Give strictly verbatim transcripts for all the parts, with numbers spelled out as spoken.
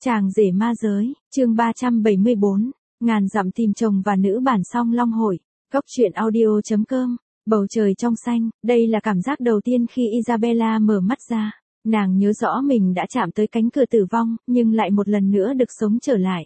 Chàng rể ma giới, chương ba trăm bảy mươi bốn, ngàn dặm tìm chồng và nữ bản song long hội, góc truyện audio.com, bầu trời trong xanh, đây là cảm giác đầu tiên khi Isabella mở mắt ra. Nàng nhớ rõ mình đã chạm tới cánh cửa tử vong, nhưng lại một lần nữa được sống trở lại.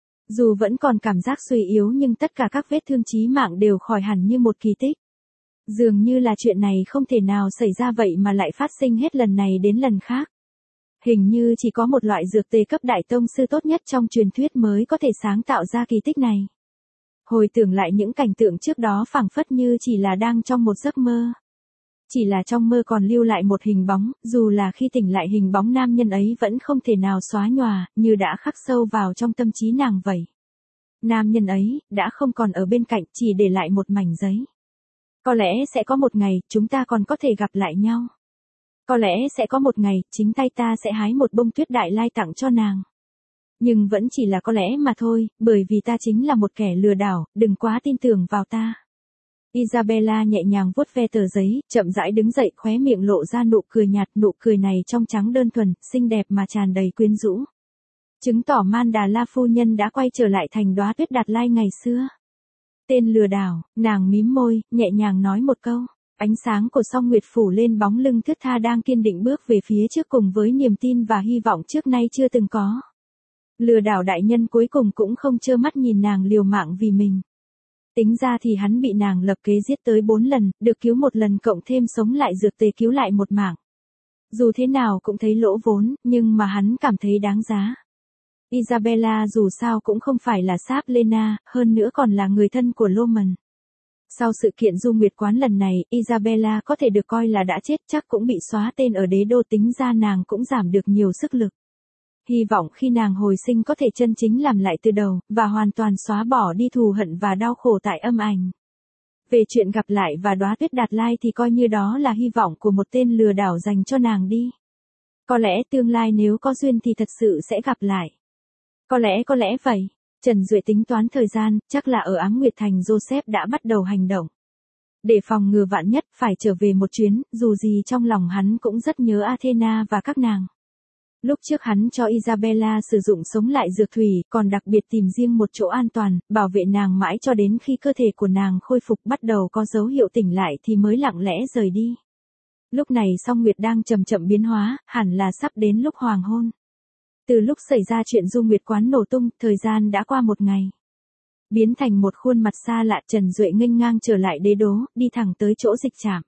Dù vẫn còn cảm giác suy yếu nhưng tất cả các vết thương chí mạng đều khỏi hẳn như một kỳ tích. Dường như là chuyện này không thể nào xảy ra vậy mà lại phát sinh hết lần này đến lần khác. Hình như chỉ có một loại dược tề cấp đại tông sư tốt nhất trong truyền thuyết mới có thể sáng tạo ra kỳ tích này. Hồi tưởng lại những cảnh tượng trước đó phảng phất như chỉ là đang trong một giấc mơ. Chỉ là trong mơ còn lưu lại một hình bóng, dù là khi tỉnh lại hình bóng nam nhân ấy vẫn không thể nào xóa nhòa, như đã khắc sâu vào trong tâm trí nàng vậy. Nam nhân ấy, đã không còn ở bên cạnh, chỉ để lại một mảnh giấy. Có lẽ sẽ có một ngày, chúng ta còn có thể gặp lại nhau. Có lẽ sẽ có một ngày, chính tay ta sẽ hái một bông tuyết đại lai tặng cho nàng. Nhưng vẫn chỉ là có lẽ mà thôi, bởi vì ta chính là một kẻ lừa đảo, đừng quá tin tưởng vào ta. Isabella nhẹ nhàng vuốt ve tờ giấy, chậm rãi đứng dậy, khóe miệng lộ ra nụ cười nhạt, nụ cười này trong trắng đơn thuần, xinh đẹp mà tràn đầy quyến rũ. Chứng tỏ Man Đà La phu nhân đã quay trở lại thành đóa tuyết đạt lai ngày xưa. Tên lừa đảo, nàng mím môi, nhẹ nhàng nói một câu. Ánh sáng của song nguyệt phủ lên bóng lưng thướt tha đang kiên định bước về phía trước cùng với niềm tin và hy vọng trước nay chưa từng có. Lừa đảo đại nhân cuối cùng cũng không trơ mắt nhìn nàng liều mạng vì mình. Tính ra thì hắn bị nàng lập kế giết tới bốn lần, được cứu một lần cộng thêm sống lại dược tề cứu lại một mạng. Dù thế nào cũng thấy lỗ vốn, nhưng mà hắn cảm thấy đáng giá. Isabella dù sao cũng không phải là Sáp Lena, hơn nữa còn là người thân của Loman. Sau sự kiện du nguyệt quán lần này, Isabella có thể được coi là đã chết, chắc cũng bị xóa tên ở đế đô, tính ra nàng cũng giảm được nhiều sức lực. Hy vọng khi nàng hồi sinh có thể chân chính làm lại từ đầu, và hoàn toàn xóa bỏ đi thù hận và đau khổ tại âm ảnh. Về chuyện gặp lại và đóa tuyết đạt lai thì coi như đó là hy vọng của một tên lừa đảo dành cho nàng đi. Có lẽ tương lai nếu có duyên thì thật sự sẽ gặp lại. Có lẽ có lẽ vậy. Trần Duệ tính toán thời gian, chắc là ở Ám Nguyệt Thành Joseph đã bắt đầu hành động. Để phòng ngừa vạn nhất, phải trở về một chuyến, dù gì trong lòng hắn cũng rất nhớ Athena và các nàng. Lúc trước hắn cho Isabella sử dụng sống lại dược thủy, còn đặc biệt tìm riêng một chỗ an toàn, bảo vệ nàng mãi cho đến khi cơ thể của nàng khôi phục bắt đầu có dấu hiệu tỉnh lại thì mới lặng lẽ rời đi. Lúc này song nguyệt đang chậm chậm biến hóa, hẳn là sắp đến lúc hoàng hôn. Từ lúc xảy ra chuyện du nguyệt quán nổ tung, thời gian đã qua một ngày. Biến thành một khuôn mặt xa lạ, Trần Duệ nghênh ngang trở lại đế đô, đi thẳng tới chỗ dịch trạm.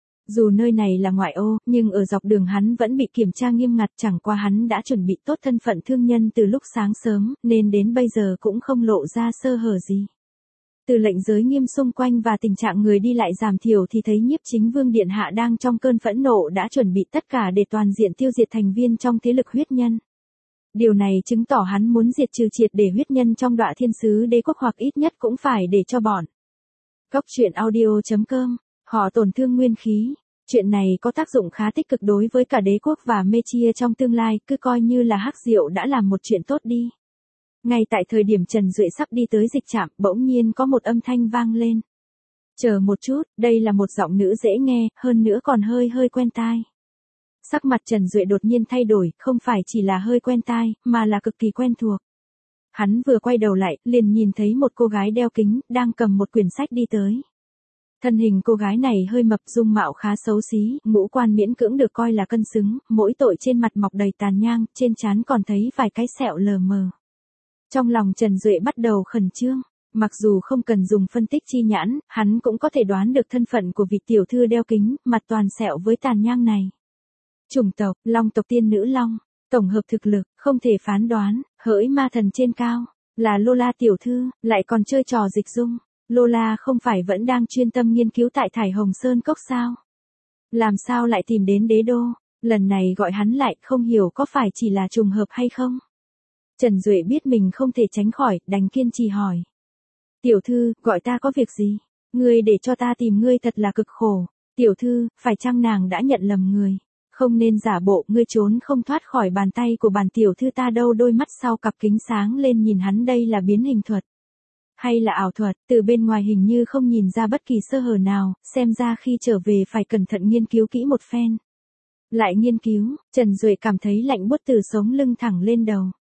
Dù nơi này là ngoại ô, nhưng ở dọc đường hắn vẫn bị kiểm tra nghiêm ngặt, chẳng qua hắn đã chuẩn bị tốt thân phận thương nhân từ lúc sáng sớm, nên đến bây giờ cũng không lộ ra sơ hở gì. Từ lệnh giới nghiêm xung quanh và tình trạng người đi lại giảm thiểu thì thấy Nhiếp Chính Vương Điện Hạ đang trong cơn phẫn nộ đã chuẩn bị tất cả để toàn diện tiêu diệt thành viên trong thế lực huyết nhân. Điều này chứng tỏ hắn muốn diệt trừ triệt để huyết nhân trong Đọa Thiên Sứ Đế quốc, hoặc ít nhất cũng phải để cho bọn. Góc truyện audio.com, họ tổn thương nguyên khí. Chuyện này có tác dụng khá tích cực đối với cả đế quốc và Mechia trong tương lai, cứ coi như là Hắc Diệu đã làm một chuyện tốt đi. Ngay tại thời điểm Trần Duệ sắp đi tới dịch trạm, bỗng nhiên có một âm thanh vang lên. Chờ một chút, đây là một giọng nữ dễ nghe, hơn nữa còn hơi hơi quen tai. Sắc mặt Trần Duệ đột nhiên thay đổi, không phải chỉ là hơi quen tai, mà là cực kỳ quen thuộc. Hắn vừa quay đầu lại, liền nhìn thấy một cô gái đeo kính, đang cầm một quyển sách đi tới. Thân hình cô gái này hơi mập, dung mạo khá xấu xí, ngũ quan miễn cưỡng được coi là cân xứng, mỗi tội trên mặt mọc đầy tàn nhang, trên trán còn thấy vài cái sẹo lờ mờ. Trong lòng Trần Duệ bắt đầu khẩn trương, mặc dù không cần dùng phân tích chi nhãn, hắn cũng có thể đoán được thân phận của vị tiểu thư đeo kính, mặt toàn sẹo với tàn nhang này. Chủng tộc, Long tộc tiên nữ Long, tổng hợp thực lực, không thể phán đoán, hỡi ma thần trên cao, là Lola tiểu thư, lại còn chơi trò dịch dung. Lola không phải vẫn đang chuyên tâm nghiên cứu tại Thải Hồng Sơn Cốc sao? Làm sao lại tìm đến đế đô? Lần này gọi hắn lại, không hiểu có phải chỉ là trùng hợp hay không? Trần Duệ biết mình không thể tránh khỏi, đành kiên trì hỏi. Tiểu thư, gọi ta có việc gì? Ngươi để cho ta tìm ngươi thật là cực khổ. Tiểu thư, phải chăng nàng đã nhận lầm người? Không nên giả bộ, ngươi trốn không thoát khỏi bàn tay của bản tiểu thư ta đâu. Đôi mắt sau cặp kính sáng lên nhìn hắn, đây là biến hình thuật. Hay là ảo thuật, từ bên ngoài hình như không nhìn ra bất kỳ sơ hở nào, xem ra khi trở về phải cẩn thận nghiên cứu kỹ một phen. Lại nghiên cứu, Trần Duệ cảm thấy lạnh buốt từ sống lưng thẳng lên đầu.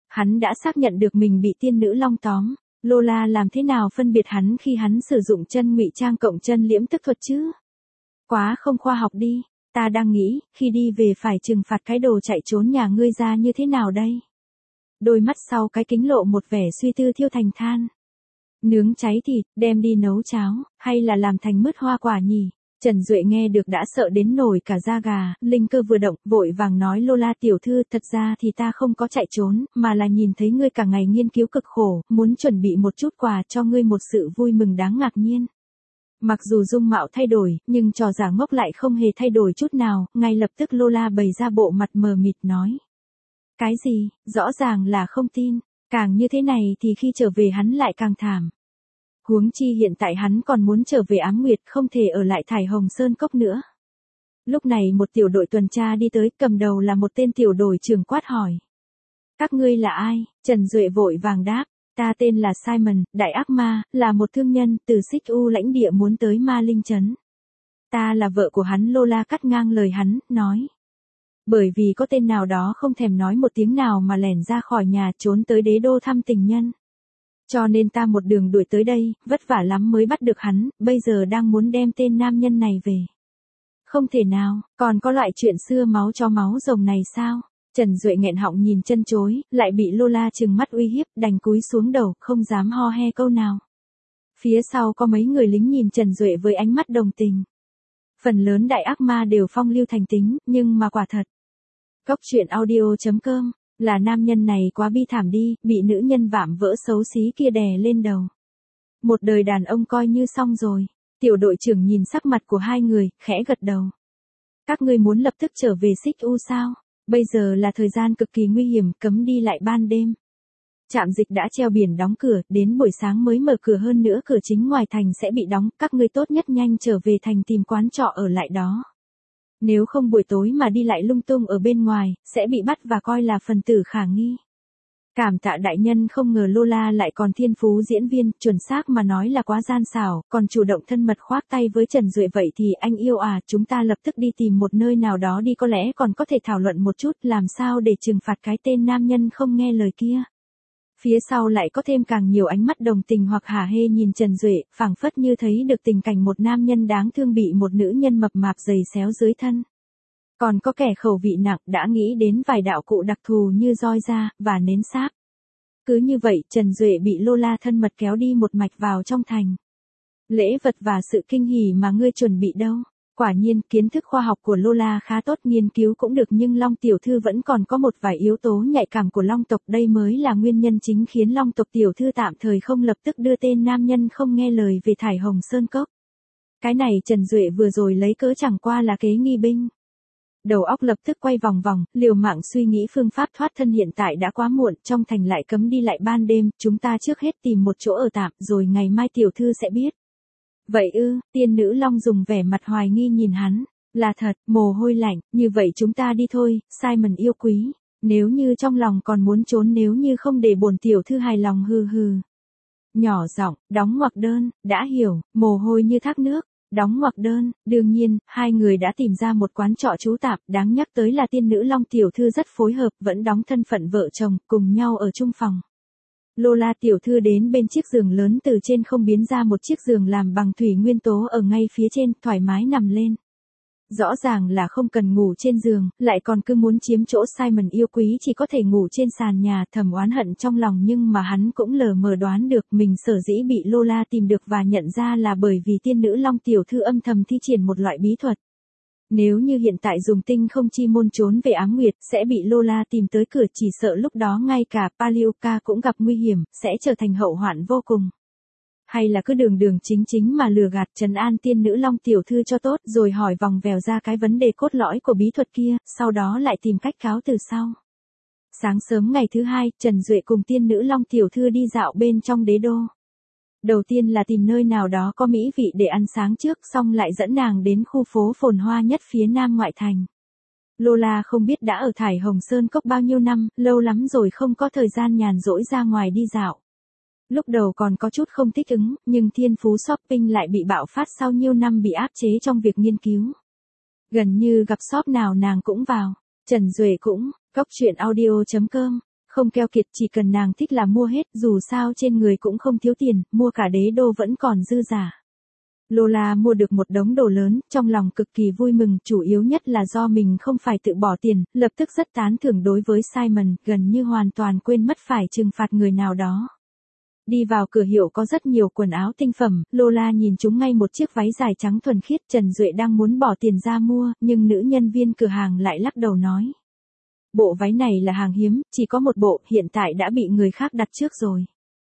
Hắn đã xác nhận được mình bị tiên nữ long tóm. Lola làm thế nào phân biệt hắn khi hắn sử dụng chân ngụy trang cộng chân liễm tức thuật chứ? Quá không khoa học đi. Ta đang nghĩ, khi đi về phải trừng phạt cái đồ chạy trốn nhà ngươi ra như thế nào đây? Đôi mắt sau cái kính lộ một vẻ suy tư thiêu thành than. Nướng cháy thịt, đem đi nấu cháo, hay là làm thành mứt hoa quả nhỉ? Trần Duệ nghe được đã sợ đến nổi cả da gà, linh cơ vừa động, vội vàng nói Lola tiểu thư, thật ra thì ta không có chạy trốn, mà là nhìn thấy ngươi cả ngày nghiên cứu cực khổ, muốn chuẩn bị một chút quà cho ngươi, một sự vui mừng đáng ngạc nhiên. Mặc dù dung mạo thay đổi, nhưng trò giả ngốc lại không hề thay đổi chút nào, ngay lập tức Lola bày ra bộ mặt mờ mịt nói. Cái gì, rõ ràng là không tin, càng như thế này thì khi trở về hắn lại càng thảm. Huống chi hiện tại hắn còn muốn trở về Ám Nguyệt, không thể ở lại Thải Hồng Sơn Cốc nữa. Lúc này một tiểu đội tuần tra đi tới, cầm đầu là một tên tiểu đội trưởng quát hỏi. Các ngươi là ai? Trần Duệ vội vàng đáp. Ta tên là Simon, đại ác ma, là một thương nhân, từ Xích U lãnh địa muốn tới Ma Linh Trấn. Ta là vợ của hắn. Lola cắt ngang lời hắn, nói. Bởi vì có tên nào đó không thèm nói một tiếng nào mà lẻn ra khỏi nhà trốn tới đế đô thăm tình nhân. Cho nên ta một đường đuổi tới đây, vất vả lắm mới bắt được hắn, bây giờ đang muốn đem tên nam nhân này về. Không thể nào, còn có loại chuyện xưa máu cho máu rồng này sao? Trần Duệ nghẹn họng nhìn chân chối, lại bị Lola trừng mắt uy hiếp, đành cúi xuống đầu, không dám ho he câu nào. Phía sau có mấy người lính nhìn Trần Duệ với ánh mắt đồng tình. Phần lớn đại ác ma đều phong lưu thành tính, nhưng mà quả thật. Cốc truyện audio chấm com, là nam nhân này quá bi thảm đi, bị nữ nhân vạm vỡ xấu xí kia đè lên đầu. Một đời đàn ông coi như xong rồi. Tiểu đội trưởng nhìn sắc mặt của hai người, khẽ gật đầu. Các ngươi muốn lập tức trở về Xích U sao? Bây giờ là thời gian cực kỳ nguy hiểm, cấm đi lại ban đêm. Trạm dịch đã treo biển đóng cửa, đến buổi sáng mới mở cửa, hơn nữa cửa chính ngoài thành sẽ bị đóng, các ngươi tốt nhất nhanh trở về thành tìm quán trọ ở lại đó. Nếu không buổi tối mà đi lại lung tung ở bên ngoài, sẽ bị bắt và coi là phần tử khả nghi. Cảm tạ đại nhân. Không ngờ Lola lại còn thiên phú diễn viên, chuẩn xác mà nói là quá gian xảo, còn chủ động thân mật khoác tay với Trần Duệ. Vậy thì anh yêu à, chúng ta lập tức đi tìm một nơi nào đó đi, có lẽ còn có thể thảo luận một chút làm sao để trừng phạt cái tên nam nhân không nghe lời kia. Phía sau lại có thêm càng nhiều ánh mắt đồng tình hoặc hả hê nhìn Trần Duệ, phảng phất như thấy được tình cảnh một nam nhân đáng thương bị một nữ nhân mập mạp giày xéo dưới thân. Còn có kẻ khẩu vị nặng đã nghĩ đến vài đạo cụ đặc thù như roi da và nến sáp. Cứ như vậy, Trần Duệ bị Lola thân mật kéo đi một mạch vào trong thành. Lễ vật và sự kinh hỉ mà ngươi chuẩn bị đâu? Quả nhiên, kiến thức khoa học của Lola khá tốt, nghiên cứu cũng được, nhưng Long tiểu thư vẫn còn có một vài yếu tố nhạy cảm của Long tộc, đây mới là nguyên nhân chính khiến Long tộc tiểu thư tạm thời không lập tức đưa tên nam nhân không nghe lời về Thải Hồng Sơn Cốc. Cái này Trần Duệ vừa rồi lấy cớ chẳng qua là kế nghi binh. Đầu óc lập tức quay vòng vòng, liều mạng suy nghĩ phương pháp thoát thân. Hiện tại đã quá muộn, trong thành lại cấm đi lại ban đêm, chúng ta trước hết tìm một chỗ ở tạm, rồi ngày mai tiểu thư sẽ biết. Vậy ư? Tiên nữ Long dùng vẻ mặt hoài nghi nhìn hắn. Là thật, mồ hôi lạnh, như vậy chúng ta đi thôi. Simon yêu quý, nếu như trong lòng còn muốn trốn, nếu như không để bổn tiểu thư hài lòng, hừ hừ. Nhỏ giọng, đóng ngoặc đơn, đã hiểu, mồ hôi như thác nước. Đóng ngoặc đơn. Đương nhiên, hai người đã tìm ra một quán trọ trú tạm, đáng nhắc tới là tiên nữ Long tiểu thư rất phối hợp, vẫn đóng thân phận vợ chồng, cùng nhau ở chung phòng. Lola tiểu thư đến bên chiếc giường lớn, từ trên không biến ra một chiếc giường làm bằng thủy nguyên tố ở ngay phía trên, thoải mái nằm lên. Rõ ràng là không cần ngủ trên giường, lại còn cứ muốn chiếm chỗ. Simon yêu quý chỉ có thể ngủ trên sàn nhà, thầm oán hận trong lòng, nhưng mà hắn cũng lờ mờ đoán được mình sở dĩ bị Lola tìm được và nhận ra là bởi vì tiên nữ Long tiểu thư âm thầm thi triển một loại bí thuật. Nếu như hiện tại dùng tinh không chi môn trốn về Ám Nguyệt, sẽ bị Lola tìm tới cửa, chỉ sợ lúc đó ngay cả Palioka cũng gặp nguy hiểm, sẽ trở thành hậu hoạn vô cùng. Hay là cứ đường đường chính chính mà lừa gạt trấn an tiên nữ Long tiểu thư cho tốt, rồi hỏi vòng vèo ra cái vấn đề cốt lõi của bí thuật kia, sau đó lại tìm cách cáo từ sau. Sáng sớm ngày thứ hai, Trần Duệ cùng tiên nữ Long tiểu thư đi dạo bên trong đế đô. Đầu tiên là tìm nơi nào đó có mỹ vị để ăn sáng trước, xong lại dẫn nàng đến khu phố phồn hoa nhất phía nam ngoại thành. Lola không biết đã ở Thải Hồng Sơn Cốc bao nhiêu năm, lâu lắm rồi không có thời gian nhàn rỗi ra ngoài đi dạo. Lúc đầu còn có chút không thích ứng, nhưng thiên phú shopping lại bị bạo phát sau nhiêu năm bị áp chế trong việc nghiên cứu. Gần như gặp shop nào nàng cũng vào. Trần Duệ cũng, cốc truyện audio chấm com Không keo kiệt, chỉ cần nàng thích là mua hết, dù sao trên người cũng không thiếu tiền, mua cả đế đô vẫn còn dư giả. Lola mua được một đống đồ lớn, trong lòng cực kỳ vui mừng, chủ yếu nhất là do mình không phải tự bỏ tiền, lập tức rất tán thưởng đối với Simon, gần như hoàn toàn quên mất phải trừng phạt người nào đó. Đi vào cửa hiệu có rất nhiều quần áo tinh phẩm, Lola nhìn chúng ngay một chiếc váy dài trắng thuần khiết, Trần Duệ đang muốn bỏ tiền ra mua, nhưng nữ nhân viên cửa hàng lại lắc đầu nói. Bộ váy này là hàng hiếm, chỉ có một bộ, hiện tại đã bị người khác đặt trước rồi.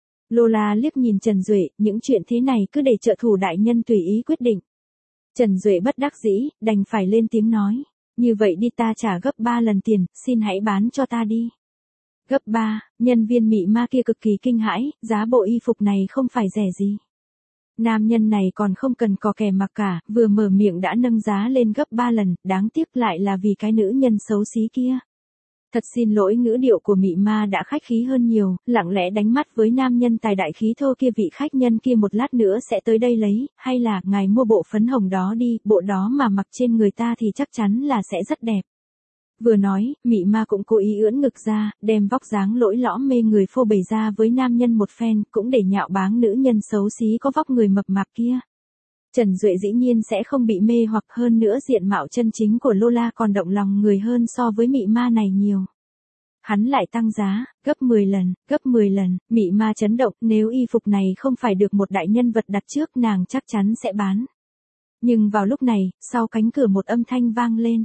Lola liếc nhìn Trần Duệ, những chuyện thế này cứ để trợ thủ đại nhân tùy ý quyết định. Trần Duệ bất đắc dĩ, đành phải lên tiếng nói. Như vậy đi, ta trả gấp ba lần tiền, xin hãy bán cho ta đi. Gấp ba, nhân viên mị ma kia cực kỳ kinh hãi, giá bộ y phục này không phải rẻ gì. Nam nhân này còn không cần cò kè mặc cả, vừa mở miệng đã nâng giá lên gấp ba lần, đáng tiếc lại là vì cái nữ nhân xấu xí kia. Thật xin lỗi, ngữ điệu của mị ma đã khách khí hơn nhiều, lặng lẽ đánh mắt với nam nhân tài đại khí thô kia, vị khách nhân kia một lát nữa sẽ tới đây lấy, hay là ngài mua bộ phấn hồng đó đi, bộ đó mà mặc trên người ta thì chắc chắn là sẽ rất đẹp. Vừa nói, mị ma cũng cố ý ưỡn ngực ra, đem vóc dáng lỗi lõm mê người phô bày ra với nam nhân một phen, cũng để nhạo báng nữ nhân xấu xí có vóc người mập mạp kia. Trần Duệ dĩ nhiên sẽ không bị mê hoặc, hơn nữa diện mạo chân chính của Lola còn động lòng người hơn so với mị ma này nhiều. Hắn lại tăng giá, gấp mười lần, gấp mười lần, mị ma chấn động, nếu y phục này không phải được một đại nhân vật đặt trước nàng chắc chắn sẽ bán. Nhưng vào lúc này, sau cánh cửa một âm thanh vang lên.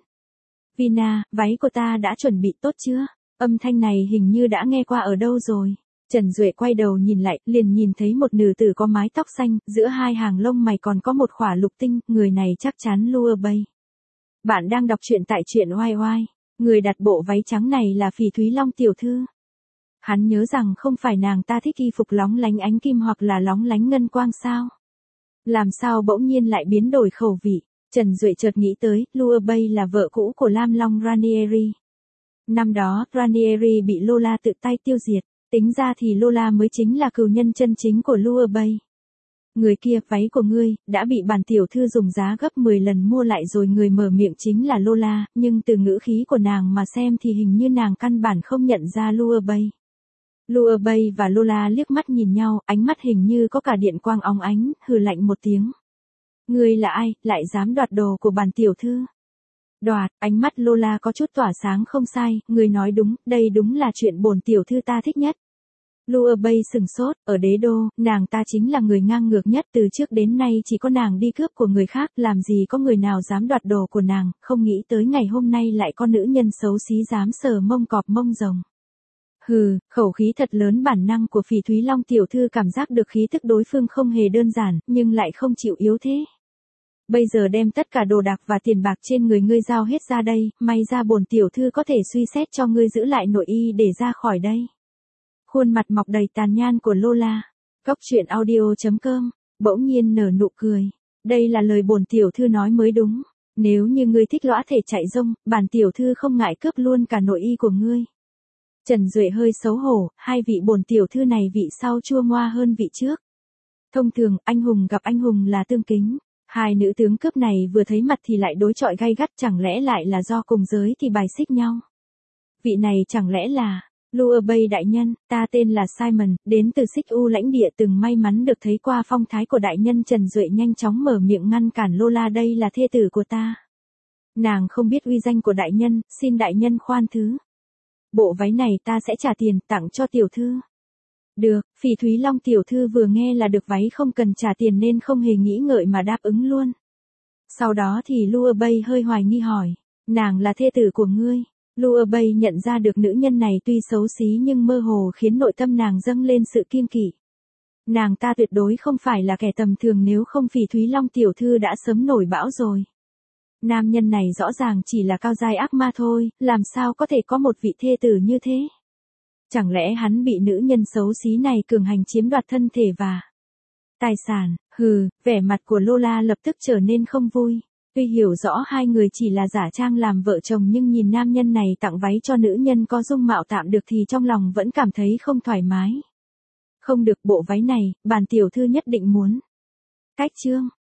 Vina, váy của ta đã chuẩn bị tốt chưa? Âm thanh này hình như đã nghe qua ở đâu rồi. Trần Duệ quay đầu nhìn lại, liền nhìn thấy một nữ tử có mái tóc xanh, giữa hai hàng lông mày còn có một khỏa lục tinh, người này chắc chắn Lua Bay. Bạn đang đọc truyện tại truyện oai oai. Người đặt bộ váy trắng này là Phỉ Thúy Long tiểu thư. Hắn nhớ rằng không phải nàng ta thích y phục lóng lánh ánh kim hoặc là lóng lánh ngân quang sao? Làm sao bỗng nhiên lại biến đổi khẩu vị? Trần Duệ chợt nghĩ tới, Lua Bay là vợ cũ của Lam Long Ranieri. Năm đó, Ranieri bị Lola tự tay tiêu diệt. Tính ra thì Lola mới chính là cừu nhân chân chính của Lua Bay. Người kia, váy của ngươi, đã bị bản tiểu thư dùng giá gấp mười lần mua lại rồi. Người mở miệng chính là Lola, nhưng từ ngữ khí của nàng mà xem thì hình như nàng căn bản không nhận ra Lua Bay. Lua Bay và Lola liếc mắt nhìn nhau, ánh mắt hình như có cả điện quang óng ánh, hừ lạnh một tiếng. Ngươi là ai, lại dám đoạt đồ của bản tiểu thư? Đoạt, ánh mắt Lola có chút tỏa sáng, không sai, người nói đúng, đây đúng là chuyện bổn tiểu thư ta thích nhất. Lua Bay sừng sốt, ở đế đô, nàng ta chính là người ngang ngược nhất, từ trước đến nay chỉ có nàng đi cướp của người khác, làm gì có người nào dám đoạt đồ của nàng, không nghĩ tới ngày hôm nay lại có nữ nhân xấu xí dám sờ mông cọp mông rồng. Hừ, khẩu khí thật lớn, bản năng của Phỉ Thúy Long tiểu thư cảm giác được khí tức đối phương không hề đơn giản, nhưng lại không chịu yếu thế. Bây giờ đem tất cả đồ đạc và tiền bạc trên người ngươi giao hết ra đây, may ra bổn tiểu thư có thể suy xét cho ngươi giữ lại nội y để ra khỏi đây. Khuôn mặt mọc đầy tàn nhang của Lola. Góc truyện audio chấm com, bỗng nhiên nở nụ cười. Đây là lời bổn tiểu thư nói mới đúng. Nếu như ngươi thích lõa thể chạy rông, bản tiểu thư không ngại cướp luôn cả nội y của ngươi. Trần Duệ hơi xấu hổ, hai vị bổn tiểu thư này vị sau chua ngoa hơn vị trước. Thông thường, anh hùng gặp anh hùng là tương kính. Hai nữ tướng cướp này vừa thấy mặt thì lại đối chọi gay gắt, chẳng lẽ lại là do cùng giới thì bài xích nhau. Vị này chẳng lẽ là Lua Bay đại nhân, ta tên là Simon, đến từ Xích U lãnh địa, từng may mắn được thấy qua phong thái của đại nhân. Trần Duệ nhanh chóng mở miệng ngăn cản Lola, đây là thê tử của ta. Nàng không biết uy danh của đại nhân, xin đại nhân khoan thứ. Bộ váy này ta sẽ trả tiền tặng cho tiểu thư. Được, Phỉ Thúy Long tiểu thư vừa nghe là được váy không cần trả tiền nên không hề nghĩ ngợi mà đáp ứng luôn. Sau đó thì Lua Bay hơi hoài nghi hỏi, nàng là thê tử của ngươi? Lua Bay nhận ra được nữ nhân này tuy xấu xí nhưng mơ hồ khiến nội tâm nàng dâng lên sự kiêng kỵ. Nàng ta tuyệt đối không phải là kẻ tầm thường, nếu không Phỉ Thúy Long tiểu thư đã sớm nổi bão rồi. Nam nhân này rõ ràng chỉ là cao giai ác ma thôi, làm sao có thể có một vị thê tử như thế? Chẳng lẽ hắn bị nữ nhân xấu xí này cường hành chiếm đoạt thân thể và tài sản? Hừ, vẻ mặt của Lola lập tức trở nên không vui. Tuy hiểu rõ hai người chỉ là giả trang làm vợ chồng nhưng nhìn nam nhân này tặng váy cho nữ nhân có dung mạo tạm được thì trong lòng vẫn cảm thấy không thoải mái. Không được, bộ váy này, bản tiểu thư nhất định muốn. Cách chương